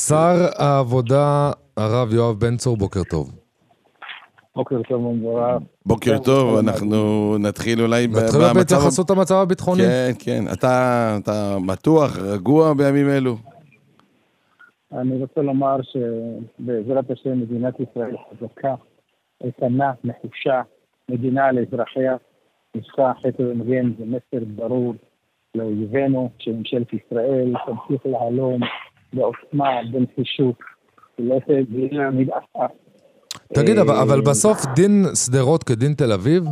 שר העבודה, הרב יואב בן צור, בוקר טוב. בוקר טוב, מבורך. בוקר טוב, אנחנו נתחיל אולי נתחיל בהתייחסות המצב הביטחוני. כן, כן. אתה מתוח, רגוע בימים אלו? אני רוצה לומר שבעזרת השם מדינת ישראל חזקה, איתנה, נחושה, מדינה לאזרחיה, נשכה חטא ומגן, זה מסר ברור לאויבינו, שממשלת ישראל תמשיך להלום בעוצמה, בנחישות, ולא להעמיד אף. תגיד, אבל בסוף דין שדרות כדין תל אביב?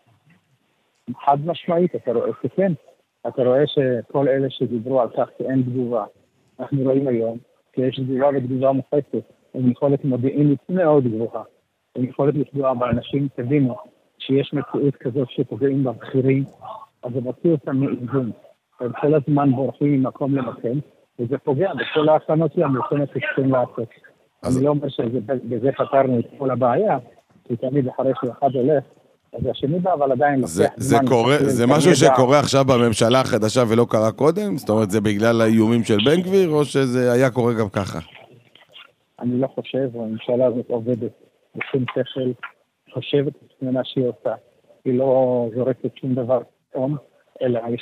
חד משמעית, אתה רואה שכן. אתה רואה שכל אלה שדיברו על כך שאין תגובה, אנחנו רואים היום שיש תגובה ותגובה מוחצת, עם יכולת מודיעינית מאוד גבוהה, עם יכולת לפגוע באנשים. תבינו שיש מציאות כזאת שפוגעים בבחירים, אז זה מוציא אותם מאיזון. הם כל הזמן בורחים ממקום למקום, וזה פוגע בכל ההכנות שלהם לכל שצריכים לעשות. אני לא אומר שבזה פתרנו את כל הבעיה, כי תמיד אחרי שאחד הולך, אז השני בא, אבל עדיין לוקח זמן. זה משהו שקורה עכשיו בממשלה החדשה ולא קרה קודם? זאת אומרת, זה בגלל האיומים של בן גביר, או שזה היה קורה גם ככה? אני לא חושב, הממשלה הזאת עובדת בשום שכל, חושבת את מה שהיא עושה. היא לא זורקת שום דבר פתאום, אלא יש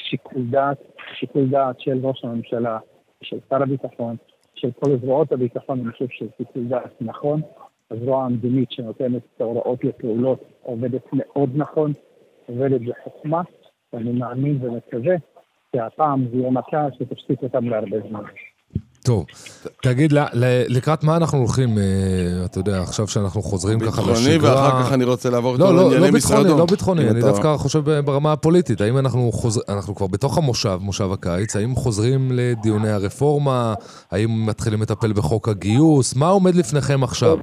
שיקול דעת של ראש הממשלה, של שר הביטחון, של כל זרועות הביטחון. אני חושב ששיקול דעת נכון. הזרוע המדינית שנותנת את ההוראות לפעולות עובדת מאוד נכון, עובדת בחוכמה, ואני מאמין ומקווה שהפעם זה יום מכה שתפסיק אותם להרבה זמן. טוב, תגיד, לקראת מה אנחנו הולכים, אתה יודע, עכשיו שאנחנו חוזרים ככה לשגרה? ביטחוני, ואחר כך אני רוצה לעבור את לא ביטחוני, לא ביטחוני, אני דווקא חושב ברמה הפוליטית, האם אנחנו כבר בתוך מושב הקיץ, האם חוזרים לדיוני הרפורמה, האם מתחילים לטפל בחוק הגיוס, מה עומד לפניכם עכשיו?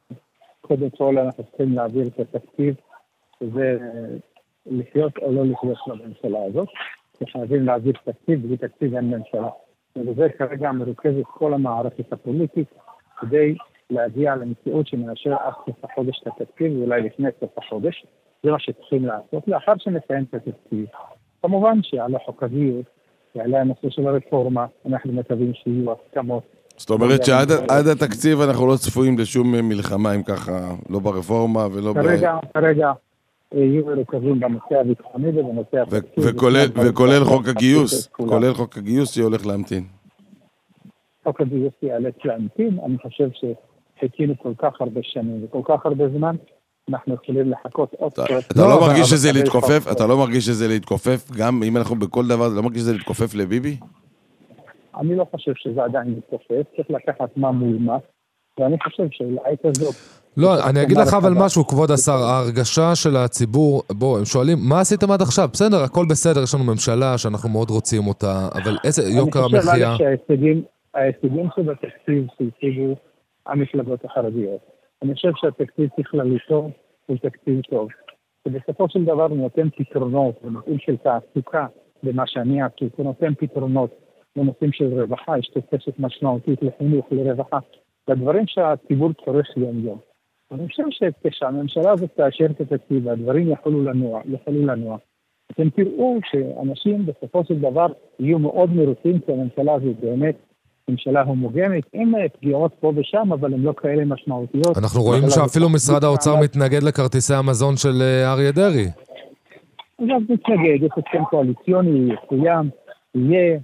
קודם כל אנחנו צריכים להעביר את התקציב, שזה לחיות או לא לחיות לממשלה הזאת, שחייבים להעביר תקציב, בלי תקציב אין ממשלה. וזה כרגע מרוכז את כל המערכת הפוליטית, כדי להגיע למציאות שמאשר עד סוף החודש את התקציב, ואולי לפני סוף החודש. זה מה שצריכים לעשות, לאחר שנסיים את התקציב. כמובן שיעלה חוק הגיוס, יעלה הנושא של הרפורמה, אנחנו מקווים שיהיו הסכמות. זאת אומרת שעד התקציב אנחנו לא צפויים לשום מלחמה, אם ככה, לא ברפורמה ולא כרגע יהיו מרוכזים בנושא הביטחוני ובנושא התקציב. וכולל חוק הגיוס, כולל חוק הגיוס שיולך להמתין. חוק הגיוס יאלץ להמתין. אני חושב שחיכינו כל כך הרבה שנים וכל כך הרבה זמן, אנחנו יכולים לחכות עוד קצת. אתה לא מרגיש שזה להתכופף? אתה לא מרגיש שזה להתכופף? גם אם אנחנו בכל דבר, אתה לא מרגיש שזה להתכופף לביבי? אני לא חושב שזה עדיין מתכופף, צריך לקחת מה מול מה, ואני חושב שלעת הזאת... לא, אני אגיד לך אבל משהו, כבוד השר, ההרגשה של הציבור, הם שואלים, מה עשיתם עד עכשיו? בסדר, הכל בסדר, יש לנו ממשלה שאנחנו מאוד רוצים אותה, אבל איזה יוקר המחיה? אני חושב שההישגים שבתקציב שהציגו המפלגות החרדיות, אני חושב שהתקציב בכללותו הוא תקציב טוב, ובסופו של דבר הוא נותן פתרונות, בנושאים של תעסוקה, במה שאני עשיתי, הוא נותן פתרונות, בנושאים של רווחה, יש תוספת משמעותית לחינוך, לרווחה, לדברים שהציבור צורך יום-יום. אני חושב שכשהממשלה הזאת תאשר את התקציב, הדברים יכולו לנוע. אתם תראו שאנשים בסופו של דבר יהיו מאוד מרוצים, כי הממשלה הזאת באמת ממשלה הומוגנית, עם פגיעות פה ושם, אבל הן לא כאלה משמעותיות. אנחנו רואים שאפילו משרד האוצר מתנגד לכרטיסי המזון של אריה דרעי. אז מתנגד, יש הסכם קואליציוני, יחוים, יהיה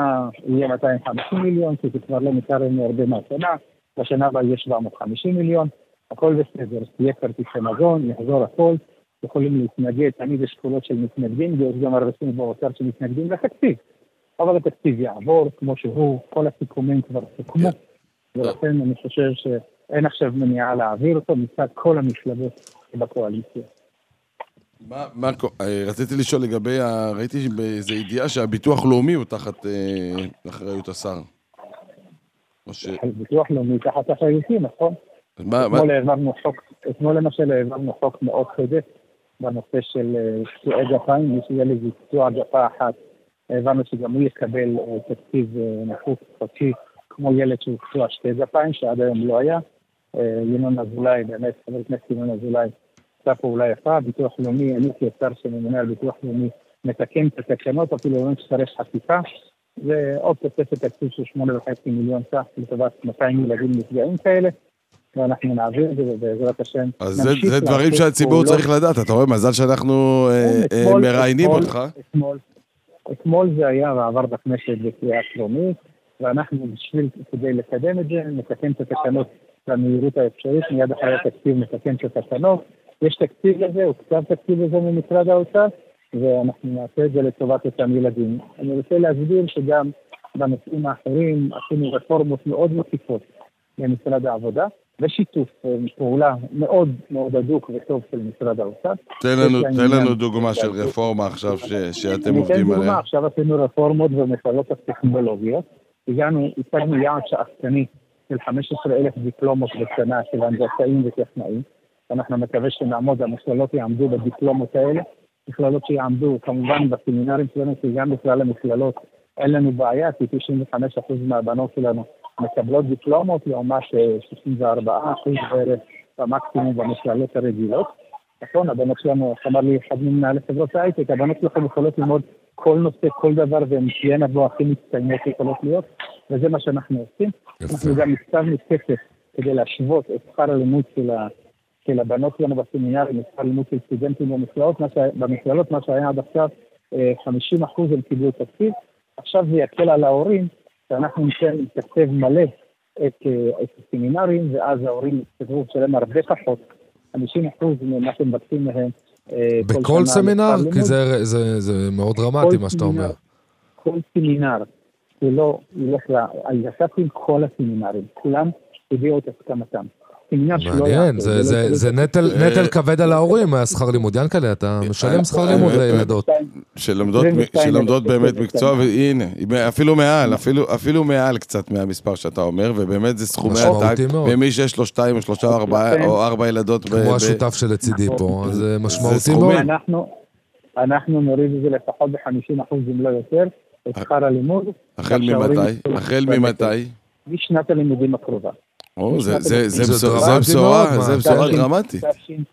250 מיליון, כי זה כבר לא ניכר לנו הרבה מהשנה, בשנה הבאה יש 750 מיליון, הכל בסדר, תהיה כרטיסי מזון, יחזור הכל, יכולים להתנגד, תמיד יש קולות של מתנגדים, ויש גם הרסים באוצר שמתנגדים לתקציב, אבל התקציב יעבור כמו שהוא, כל הסיכומים כבר סוכמו, ולכן אני חושב שאין עכשיו מניעה להעביר אותו מצד כל המפלגות בקואליציה. רציתי לשאול לגבי, ראיתי באיזו ידיעה שהביטוח לאומי הוא תחת אחריות השר. ביטוח לאומי תחת אחריותי, נכון? אתמול למשל העברנו חוק מאוד חדש בנושא של פצועי גפיים, מי שיהיה לי פצוע גפה אחת, הבנו שגם הוא יקבל תקציב נכות חודשי כמו ילד שהוא פצוע שתי גפיים, שעד היום לא היה. ינון אזולאי, באמת חבר הכנסת ינון אזולאי, עשה פעולה יפה, ביטוח לאומי, אני כשר שממונה על ביטוח לאומי, מתקן את התקנות, אפילו לא נצטרך חקיקה, זה עוד תוספת תקציב של 8.5 מיליון ש"ח לטובת 200 ילדים נפגעים כאלה, ואנחנו נעביר את זה, ובעזרת השם אז זה דברים שהציבור צריך לדעת, אתה רואה, מזל שאנחנו מראיינים אותך. אתמול זה היה ועבר בכנסת בקריאה טרומית, ואנחנו כדי לקדם את זה, נתקן את התקנות במהירות האפשרית, מיד אחרי התקציב נתקן את התקנות, יש תקציב לזה, הוקצב תקציב לזה ממשרד האוצר, ואנחנו נעשה את זה לטובת אותם ילדים. אני רוצה להסביר שגם בנושאים האחרים עשינו רפורמות מאוד מקיפות למשרד העבודה, ושיתוף פעולה מאוד מאוד הדוק וטוב של משרד האוצר. תן לנו דוגמה של רפורמה עכשיו שאתם עובדים עליה. עכשיו עשינו רפורמות במכללות הטכנולוגיות, הצגנו יעד שאפתני של 15,000 דיפלומות בשנה של הנדסאים וטכנאים, אנחנו מקווה שנעמוד, המכללות יעמדו בדיפלומות האלה, מכללות שיעמדו כמובן בסמינרים שלנו, כי גם בכלל המכללות אין לנו בעיה, כי 95% מהבנות שלנו מקבלות דיפלומות, לעומת 64% בערך במקסימום במכללות הרגילות. נכון, הבנות שלנו, אמר לי אחד ממנהלי חברות ההייטק, הבנות שלכם יכולות ללמוד כל נושא, כל דבר, והן תהיינה בו הכי מצטיינות יכולות להיות, וזה מה שאנחנו עושים. אנחנו גם הקצבנו כסף כדי להשוות את שכר הלימוד של הבנות שלנו בסמינרים, שכר הלימוד של סטודנטים במכללות, מה שהיה עד עכשיו, 50% הם קיבלו תקציב. עכשיו זה יקל על ההורים, שאנחנו ניתן תקציב מלא את הסמינרים, ואז ההורים יצטרכו לשלם הרבה פחות, 50% ממה שהם מבקשים מהם. בכל סמינר? כי זה מאוד דרמטי מה שאתה אומר. כל סמינר, שלא ילך ישבתי עם כל הסמינרים, כולם הביאו את הסכמתם. מעניין, זה נטל כבד על ההורים, השכר לימוד. ינקלה, אתה משלם שכר לימוד לילדות. שלומדות באמת מקצוע, והנה, אפילו מעל קצת מהמספר שאתה אומר, ובאמת זה סכומי עתק, ומי שיש לו 2 או 3 או 4 ילדות. כמו השותף של לצידי פה, זה משמעותי מאוד. אנחנו נוריד את זה לפחות ב-50% אם לא יותר, את שכר הלימוד. החל ממתי? משנת הלימודים הקרובה. זה בשורה דרמטית.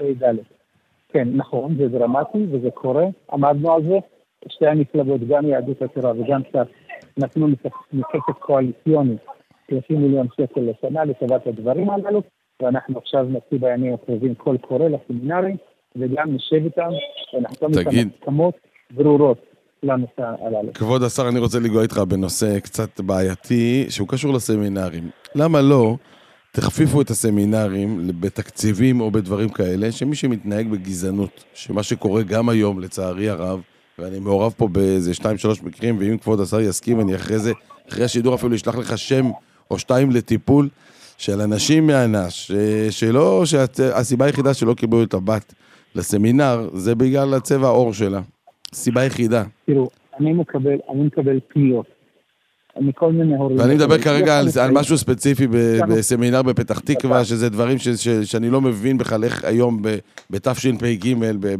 כן, נכון, זה דרמטי וזה קורה. עמדנו על זה, שתי המפלגות, גם יהדות התורה וגם ש"ס, נתנו מכסף קואליציוני 30 מיליון שקל לשנה לטובת הדברים הללו, ואנחנו עכשיו נוציא בימים הקרובים קול קורא לסמינרים, וגם נשב איתם ונחתום איתם הסכמות ברורות לנושא הללו. כבוד השר, אני רוצה לגוע איתך בנושא קצת בעייתי, שהוא קשור לסמינרים. למה לא תכפיפו את הסמינרים בתקציבים או בדברים כאלה, שמי שמתנהג בגזענות, שמה שקורה גם היום לצערי הרב, ואני מעורב פה באיזה 2-3 מקרים, ואם כבוד השר יסכים, אני אחרי השידור אפילו אשלח לך שם או 2 לטיפול של אנשים מהנש, שהסיבה היחידה שלא קיבלו את הבת לסמינר, זה בגלל הצבע העור שלה. סיבה יחידה. תראו, אני מקבל פניות. מכל מיני הורים. ואני מדבר כרגע על משהו ספציפי בסמינר בפתח תקווה, שזה דברים שאני לא מבין בכלל איך היום בתשפ"ג,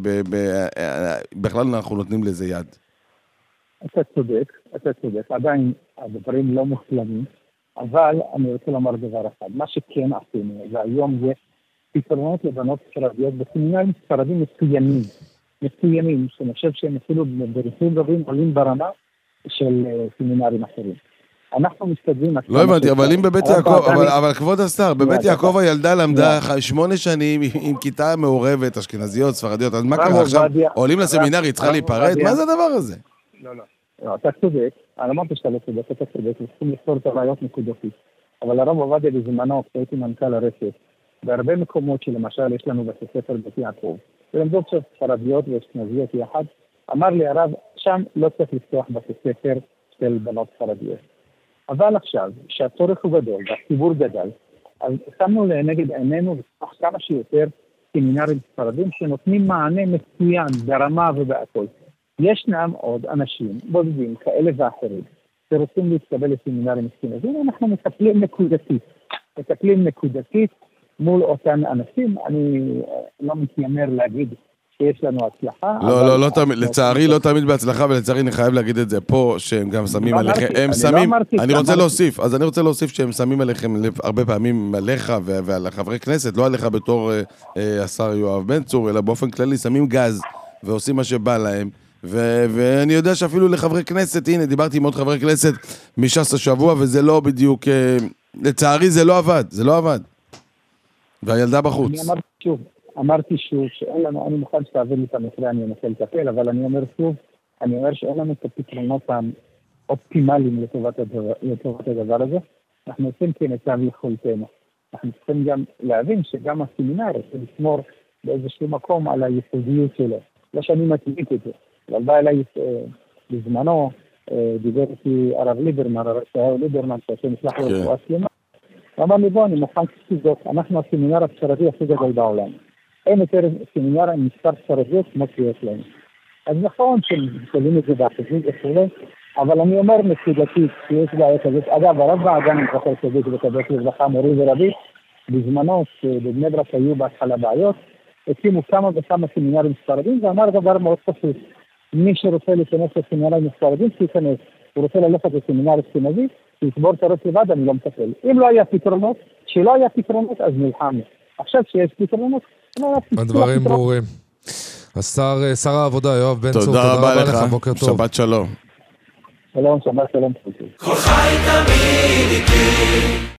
בכלל אנחנו נותנים לזה יד. אתה צודק. עדיין הדברים לא מושלמים, אבל אני רוצה לומר דבר אחד. מה שכן עשינו, והיום יש פתרונות לבנות ספרדיות בסמינרים ספרדים מסוימים, שאני חושב שהם אפילו בריחים רבים עולים ברמה של סמינרים אחרים. אנחנו מסתדרים... לא הבנתי, אבל אם בבית יעקב, אבל כבוד השר, בבית יעקב הילדה למדה 8 שנים עם כיתה מעורבת, אשכנזיות, ספרדיות, אז מה קרה עכשיו? עולים לסמינר, היא צריכה להיפרד? מה זה הדבר הזה? לא, אתה צודק, אני אמרתי שאתה לא צודק, אתה צודק, וצריכים לפתור את הבעיות נקודתית. אבל הרב עובדיה בזמנו, כשהייתי מנכ"ל הרשת, בהרבה מקומות שלמשל יש לנו בתי ספר בית יעקב, ולמדות ספרדיות ואשכנזיות יחד, אמר לי הרב, שם לא צריך לפתוח בתי ספר של בנות ספרדיות. אבל עכשיו, שהצורך הוא גדול והציבור גדל, אז שמנו לנגד עינינו לפתוח כמה שיותר סמינרים ספרדים שנותנים מענה מצוין ברמה ובהכל. ישנם עוד אנשים בודדים כאלה ואחרים שרוצים להתקבל לסמינרים אשכנזיים, אנחנו מטפלים נקודתית מול אותן אנשים. אני לא מתיימר להגיד שיש לנו הצלחה. לא תמיד, לצערי לא תמיד בהצלחה, ולצערי אני חייב להגיד את זה פה, שהם גם שמים עליכם, אני רוצה להוסיף שהם שמים עליכם הרבה פעמים עליך ועל חברי כנסת, לא עליך בתור השר יואב בן צור, אלא באופן כללי שמים גז ועושים מה שבא להם, ואני יודע שאפילו לחברי כנסת, הנה, דיברתי עם עוד חברי כנסת מש"ס השבוע, וזה לא בדיוק, לצערי זה לא עבד, זה לא עבד. והילדה בחוץ. אני אמרתי שוב, שאין לנו, אני מוכן שתעביר לי את המקרה, אני אנסה לטפל, אבל אני אומר שוב, אני אומר שאין לנו את הפתרונות האופטימליים לטובת הדבר הזה. אנחנו עושים כמיטב יכולתנו. אנחנו צריכים גם להבין שגם הסמינר צריך לשמור באיזשהו מקום על הייחודיות שלו. לא שאני מצדיק את זה, אבל בא אליי בזמנו, דיבר איתי הרב ליברמן, הרב ליברמן, שעושה משלח לרפואה שלמה, ואמר לי, בוא, אני מוכן שתבדוק, אנחנו הסמינר הספרדי הכי גדול בעולם. אין יותר סמינר עם מספר ספרדיות כמו שיש לנו. אז נכון שמשתלים את זה באחוזים וכו', אבל אני אומר נקודתית שיש בעיה כזאת. אגב, הרב האדם זוכר צדיק וקדוש לברכה, מורי ורבי, בזמנו שבבני ברק היו בהתחלה בעיות, הקימו כמה וכמה סמינרים ספרדים, ואמר דבר מאוד פשוט, מי שרוצה להיכנס לסמינרים ספרדים, שייכנס. הוא רוצה ללכת לסמינר אשכנזי, שיסבור את הראש לבד, אני לא מטפל. אם לא היה פתרונות, שלא היה פתרונות, אז נלחמנו. עכשיו שיש פתרונות, הדברים ברורים. שר העבודה, יואב בן צור, תודה רבה לך, בוקר טוב. שבת שלום. שלום, שבת שלום. כל חי תמיד איתי